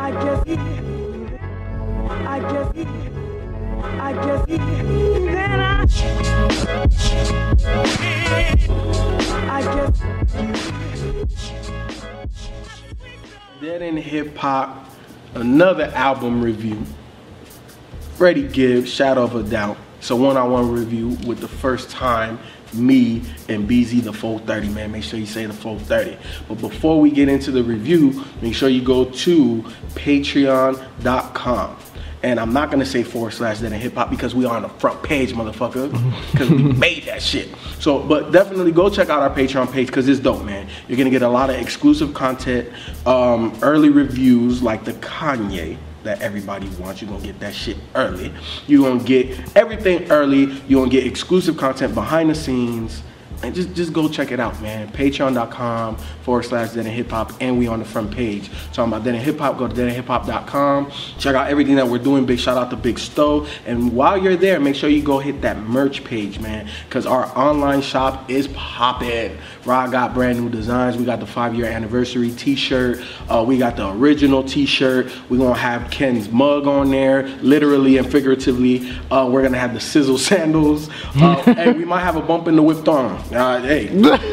Dead in Hip Hop, another album review. Freddie Gibbs, Shadow of a Doubt. It's a one-on-one review with the first time me and BZ the full 30, man. Make sure you say the full 30. But before we get into the review, make sure you go to patreon.com. And I'm not gonna say /Dead in Hip Hop because we are on the front page, motherfucker. Because we made that shit. So, but definitely go check out our Patreon page because it's dope, man. You're gonna get a lot of exclusive content, early reviews like the Kanye that everybody wants. You're gonna get that shit early. You're gonna get everything early. You're gonna get exclusive content behind the scenes. And just go check it out, man. Patreon.com /Dead in Hip Hop, and we on the front page. Talking about Dead in Hip Hop, go to deadinhiphop.com. Check out everything that we're doing. Big shout out to Big Stowe. And while you're there, make sure you go hit that merch page, man, because our online shop is popping. Rod got brand new designs. We got the 5-year anniversary t-shirt. We got the original t-shirt. We're gonna have Ken's mug on there, literally and figuratively. We're gonna have the sizzle sandals. And we might have a bump in the whipped arm. Hey,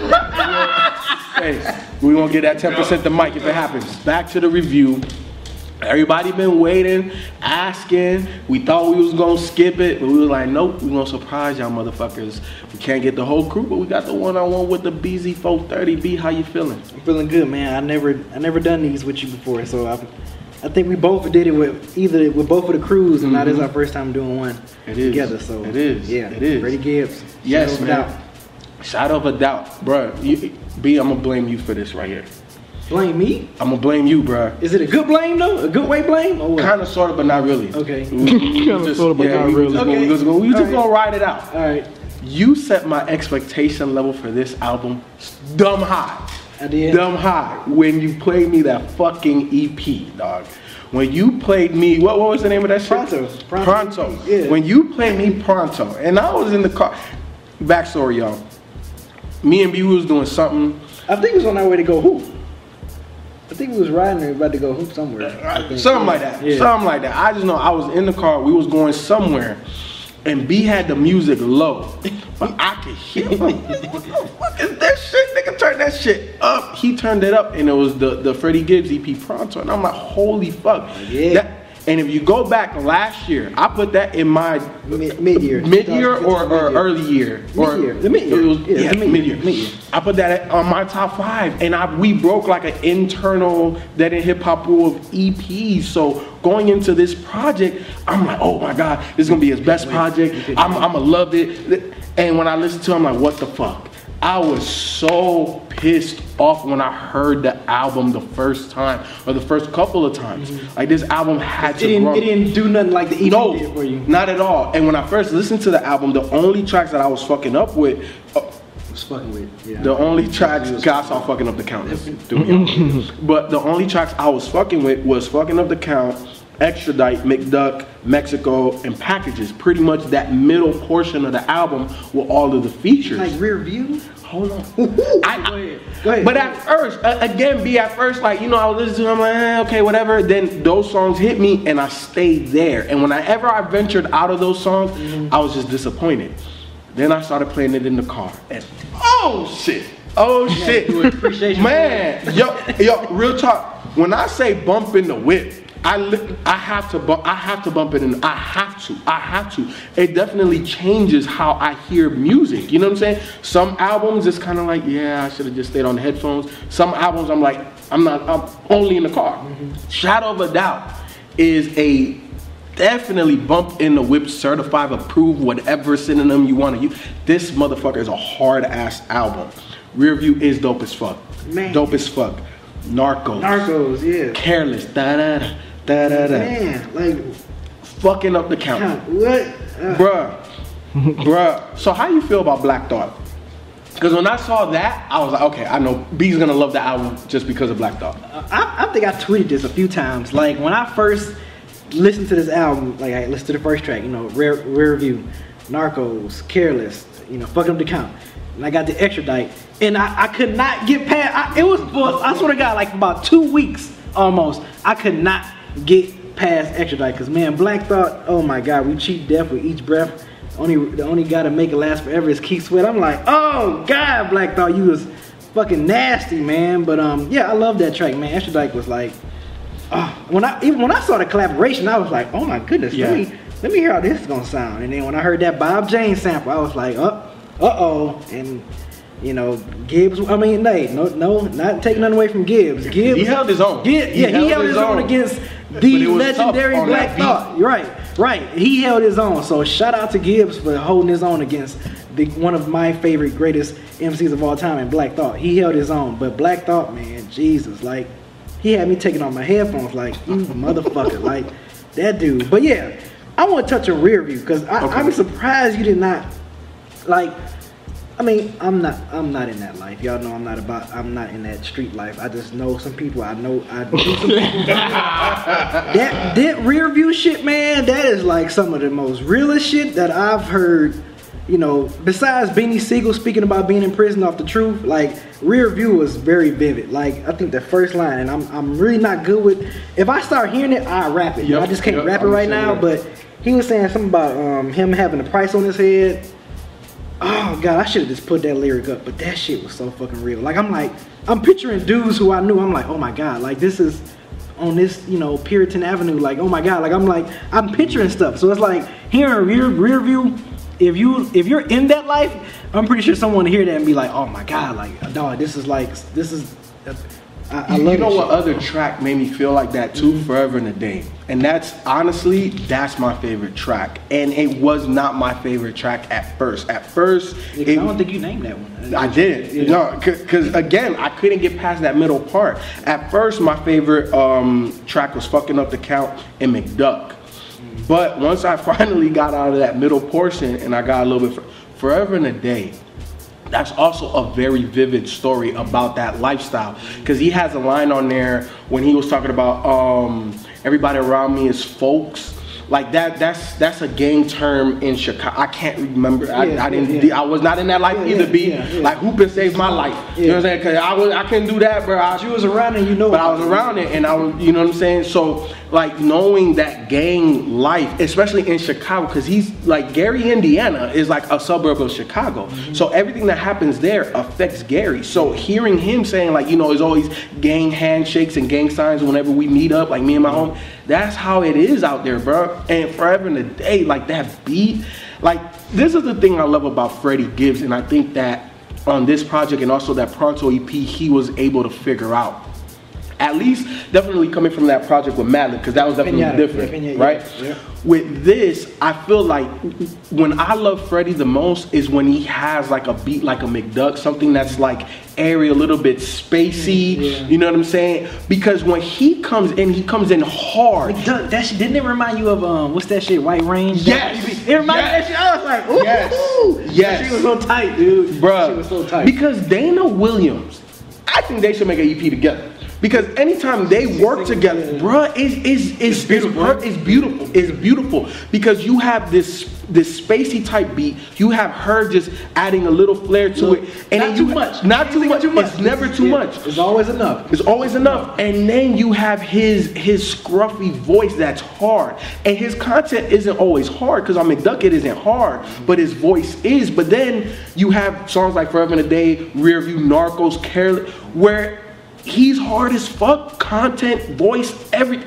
we're gonna get that 10% the mic if it happens. Back to the review. Everybody been waiting, asking. We thought we was gonna skip it, but we was like, nope, we gonna surprise y'all motherfuckers. We can't get the whole crew, but we got the one-on-one with the BZ 430. B, how you feeling? I'm feeling good, man. I never done these with you before, so I think we both did it with both of the crews, and now this is our first time doing one together. So it is. Yeah, it is. Freddie Gibbs. Yes, man. Shadow of a Doubt, bruh. B, I'm gonna blame you for this right here. Blame me? I'm gonna blame you, bruh. Is it a good blame though? A good way blame? Kind of, sort of, but not really. Okay. Kind of, sort of, but not really. We just gonna ride it out. All right. You set my expectation level for this album dumb high. I did. Dumb high when you played me that fucking EP, dog. When you played me, what was the name of that shit? Pronto. Yeah. When you played me Pronto, and I was in the car. Backstory, y'all. Me and B was doing something. I think it was on our way to go hoop. I think we was riding and about to go hoop somewhere. Something like that. Yeah. Something like that. I just know I was in the car. We was going somewhere, and B had the music low, but I could hear him. What the fuck is that shit? Nigga, turn that shit up. He turned it up, and it was the Freddie Gibbs EP Pronto, and I'm like, holy fuck. Yeah. And if you go back last year, I put that in my mid-year or early year. The mid-year. Mid-year. I put that on my top 5, and we broke like an internal Dead in Hip Hop rule of EPs. So going into this project, I'm like, oh my God, this is gonna be his best project. I'm gonna love it. And when I listened to it, I'm like, what the fuck? I was so pissed off when I heard the album the first time, or the first couple of times. Like, this album had to grow. It didn't do nothing like the EP did for you. Not at all. And when I first listened to the album, the only tracks that I was fucking up with, the only tracks, God saw fucking up the count. But the only tracks I was fucking with was Fucking Up the Count, Extradite, McDuck, Mexico, and Packages. Pretty much that middle portion of the album with all of the features. Like Rear View? Hold on. Go ahead. But at first, again, like, you know, I was listening to it, I'm like, okay, whatever. Then those songs hit me, and I stayed there. And whenever I ventured out of those songs, I was just disappointed. Then I started playing it in the car, and oh shit, man, yo, real talk. When I say bump in the whip, I have to bump it in. I have to. It definitely changes how I hear music. You know what I'm saying? Some albums, it's kind of like, yeah, I should have just stayed on the headphones. Some albums, I'm like, I'm only in the car. Shadow of a Doubt is a definitely bump in the whip, certified, approved, whatever synonym you want to use. This motherfucker is a hard ass album. Rear View is dope as fuck. Man. Dope as fuck. Narcos, yeah. Careless, da-da-da. Man, like, Fucking Up the Count. What? Bruh. So how you feel about Black Thought? Because when I saw that, I was like, okay, I know B's gonna love the album just because of Black Thought. I think I tweeted this a few times. Like, when I first listened to this album, like, I listened to the first track, you know, Rear View, Narcos, Careless, you know, Fucking Up the Count. And I got the Extradite, and I could not get past. It was, I swear to God, like about 2 weeks almost, I could not get past Extra Dyke. Cause man, Black Thought, oh my God, we cheat death with each breath. The only guy to make it last forever is Keith Sweat. I'm like, oh God, Black Thought, you was fucking nasty, man. But yeah, I love that track, man. Extra Dyke was like, when I saw the collaboration, I was like, oh my goodness, let me hear how this is gonna sound. And then when I heard that Bob James sample, I was like, uh-oh. And you know, Gibbs, I mean, no, not taking nothing away from Gibbs. Gibbs, he held his own. He held his own against the legendary Black Thought. Right. He held his own. So shout out to Gibbs for holding his own against one of my favorite greatest MCs of all time in Black Thought. He held his own. But Black Thought, man, Jesus, like, he had me taking off my headphones like, you motherfucker, like, that dude. But yeah, I want to touch on Rear View, because I'm surprised you did not, like, I mean, I'm not in that life. Y'all know I'm not in that street life. I just know some people. I do some people. that Rear View shit, man, that is like some of the most realest shit that I've heard. You know, besides Beanie Siegel speaking about being in prison off the truth, like Rear View was very vivid. Like I think the first line, and I'm really not good with. If I start hearing it, I rap it. I just can't rap it right now. But he was saying something about him having a price on his head. Oh God, I should have just put that lyric up, but that shit was so fucking real. Like I'm picturing dudes who I knew. I'm like, oh my God, like this is on this, you know, Puritan Avenue. Like, oh my God, like I'm picturing stuff. So it's like hearing Rear View. If you're in that life, I'm pretty sure someone hear that and be like, oh my God, like dog, this is. I love. You know what other track made me feel like that too? Mm-hmm. Forever and a Day. And that's honestly, that's my favorite track. And it was not my favorite track at first. I don't think you named that one. I did. Yeah. No, because again, I couldn't get past that middle part. At first, my favorite track was Fucking Up the Count and McDuck. Mm-hmm. But once I finally got out of that middle portion and I got a little bit Forever and a Day, that's also a very vivid story about that lifestyle, because he has a line on there when he was talking about everybody around me is folks. Like that's a gang term in Chicago. I can't remember. I was not in that life either. Like hooping saved my life. You know what I'm saying? Cause I couldn't do that, bro. You was around it, you know. But I was around it, and I was, you know what I'm saying. So like knowing that gang life, especially in Chicago, because he's like Gary, Indiana is like a suburb of Chicago. Mm-hmm. So everything that happens there affects Gary. So hearing him saying like, you know, there's always gang handshakes and gang signs whenever we meet up, like me and my home. That's how it is out there, bro. And Forever and a Day, like that beat, like this is the thing I love about Freddie Gibbs, and I think that on this project and also that Pronto EP, he was able to figure out. At least, definitely coming from that project with Madlib, because that was definitely different, right? Yeah. With this, I feel like when I love Freddie the most is when he has like a beat like a McDuck, something that's like airy, a little bit spacey, you know what I'm saying? Because when he comes in hard. McDuck, that shit, didn't it remind you of, what's that shit, White Range? Yes. It reminded me of that shit, I was like, ooh. Yes. That shit was so tight, dude. Bruh. She was so tight. Because Dana Williams, I think they should make an EP together. Because anytime they work together, bruh, it's beautiful. It's beautiful. Because you have this spacey type beat. You have her just adding a little flair to it. And not too much. Not too much. It's never too much. It's always enough. It's always enough. And then you have his scruffy voice that's hard. And his content isn't always hard, because on McDuck it isn't hard, but his voice is. But then you have songs like Forever and a Day, Rear View, Narcos, Careless, where he's hard as fuck, content, voice, everything.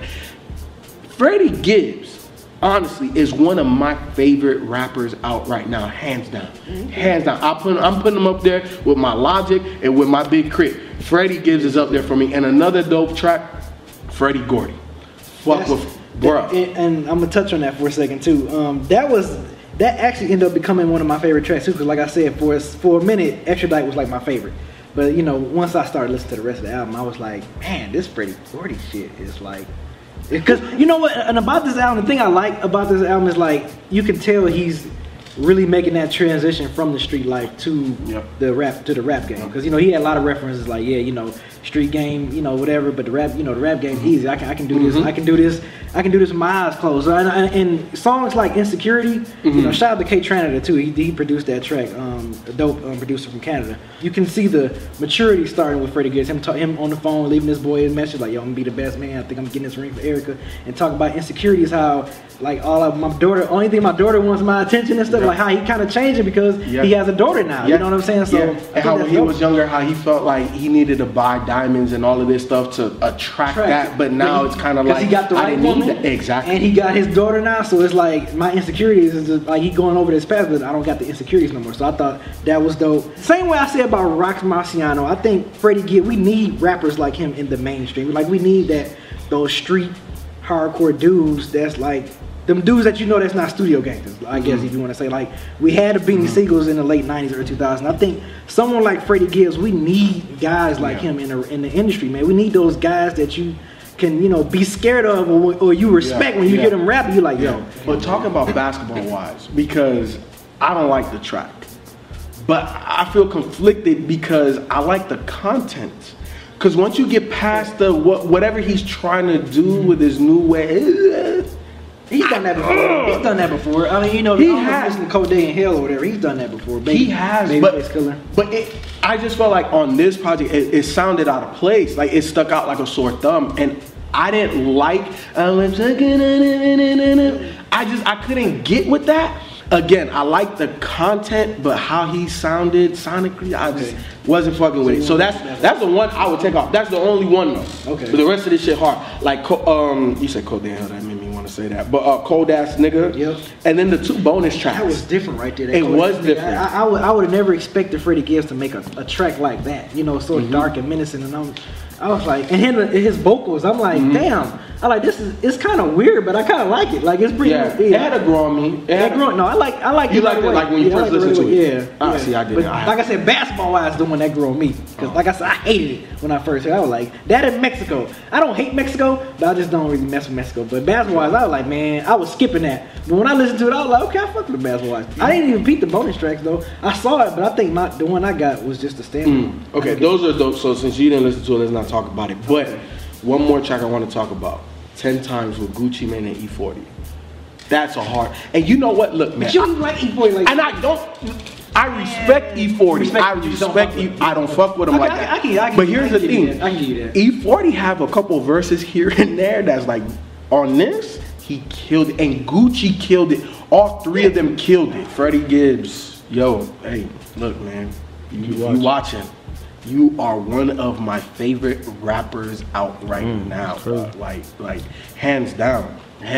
Freddie Gibbs, honestly, is one of my favorite rappers out right now, hands down. Hands down. I'm putting him up there with my Logic and with my Big Crit. Freddie Gibbs is up there for me. And another dope track, Freddie Gordy. Fuck with, bruh. And I'm gonna touch on that for a second too. That actually ended up becoming one of my favorite tracks too, because like I said, for a minute, Extra Dyke was like my favorite. But you know, once I started listening to the rest of the album, I was like, man, this Freddie Gordy shit is like, because you know what? And about this album, the thing I like about this album is like you can tell he's really making that transition from the street life to the rap game. Because you know he had a lot of references like, yeah, you know, street game, you know, whatever. But the rap, you know, the rap game's easy. I can do this. I can do this. I can do this with my eyes closed. And songs like Insecurity, you know, shout out to K Tranada too. He produced that track. A dope producer from Canada. You can see the maturity starting with Freddie Gibbs. Him on the phone, leaving this boy his message like, "Yo, I'm gonna be the best man. I think I'm getting this ring for Erica." And talk about Insecurity is how, like, all of my daughter, only thing my daughter wants my attention and stuff. Like how he kind of changed it because he has a daughter now. You know what I'm saying? So and how when he was younger, how he felt like he needed to buy diamonds and all of this stuff to attract that. But now it's kind of like he got the right woman. Exactly. And he got his daughter now, so it's like my insecurities is just like he going over this path, but I don't got the insecurities no more. So I thought that was dope. Same way I said about Rock Marciano, I think Freddie Gibbs, we need rappers like him in the mainstream. Like we need those street hardcore dudes that's like them dudes that you know that's not studio gangsters, I guess if you want to say. Like we had the Beanie Siegels in the late 90s or 2000s. I think someone like Freddie Gibbs, we need guys like him in the industry, man. We need those guys that you can, you know, be scared of or you respect when you hear them rap. You like, yo. But talking about basketball wise, because I don't like the track, but I feel conflicted because I like the content. Because once you get past the whatever he's trying to do with his new way, he's done that before. He's done that before. I mean, you know, he has listened to Cold Day in Hell or whatever. He's done that before. He has, but I just felt like on this project, it sounded out of place. Like it stuck out like a sore thumb, and I didn't like. I couldn't get with that. Again, I like the content, but how he sounded sonically, I just wasn't fucking with it. So that's the one I would take off. That's the only one though. Okay. But the rest of this shit hard. Like you said Cold Damn, that made me want to say that. But Cold Ass Nigga. Yep. And then the 2 bonus tracks. That was different right there. It was different. I would have never expected Freddie Gibbs to make a track like that. You know, so dark and menacing, and I was like, and his vocals, I'm like, damn. I like this. It's kind of weird, but I kind of like it. Like it's pretty. Yeah, it had to grow on me. It had to grow. No, I like. You liked it like when you first listened to it. Yeah. See, I didn't. But like I said, basketball wise, the one that grew on me. Because like I said, I hated it when I first heard it. I was like, that in Mexico. I don't hate Mexico, but I just don't really mess with Mexico. But basketball wise, I was like, man, I was skipping that. But when I listened to it, I was like, okay, I fuck with the basketball wise. I didn't even beat the bonus tracks though. I saw it, but I think the one I got was just a standard. Okay, those are dope. So since you didn't listen to it, let's not talk about it. But one more track I want to talk about. 10 Times with Gucci Mane and E40. That's a hard. And you know what? Look, man. But you don't like E40 like and I don't. I respect E40. I respect E. I don't fuck with him like that. But here's the thing. I can give you that. E40 have a couple verses here and there that's like, on this, he killed it. And Gucci killed it. All 3 of them killed it. Freddie Gibbs. Yo, hey, look, man. You watching. You are one of my favorite rappers out right now. Like hands down.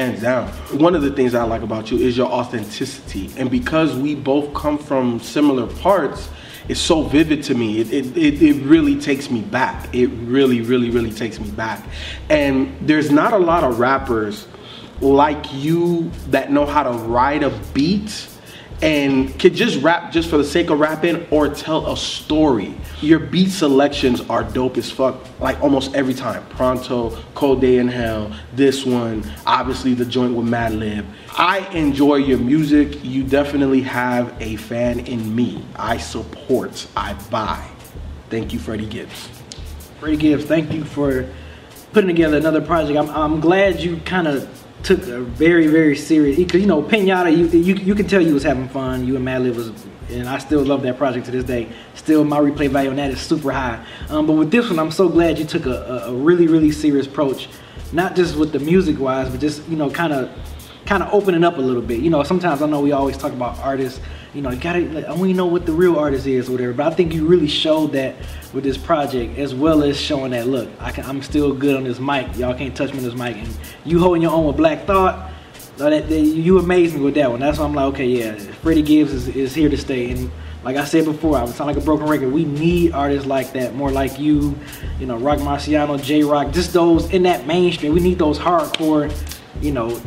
One of the things I like about you is your authenticity. And because we both come from similar parts, it's so vivid to me. It really takes me back. It really, really, really takes me back. And there's not a lot of rappers like you that know how to ride a beat and could just rap just for the sake of rapping or tell a story. Your beat selections are dope as fuck, like almost every time. Pronto, Cold Day in Hell, this one, obviously the joint with Madlib. I enjoy your music. You definitely have a fan in me. I support, I buy. Thank you, Freddie Gibbs. Freddie Gibbs, thank you for putting together another project. I'm glad you kind of took a very, very serious, because you know Pinata, you can tell you was having fun. You and Madlib was, and I still love that project to this day. Still, my replay value on that is super high. But with this one, I'm so glad you took a really, really serious approach, not just with the music wise, but just, you know, kind of opening up a little bit. You know, sometimes I know we always talk about artists. You know, you gotta, like, I want you to know what the real artist is or whatever. But I think you really showed that with this project, as well as showing that, look, I'm still good on this mic. Y'all can't touch me on this mic. And you holding your own with Black Thought, you amazed me with that one. That's why I'm like, okay, yeah, Freddie Gibbs is here to stay. And like I said before, I would sound like a broken record. We need artists like that, more like you know, Rock Marciano, J-Rock, just those in that mainstream. We need those hardcore, you know,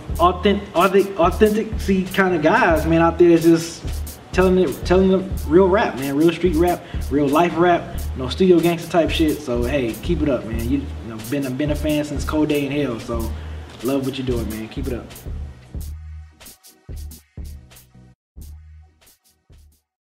authentic kind of guys, man, out there that's just telling the real rap, man, real street rap, real life rap, no studio gangster type shit. So hey, keep it up, man. You know, been a fan since Cold Day in Hell, so love what you're doing, man. Keep it up.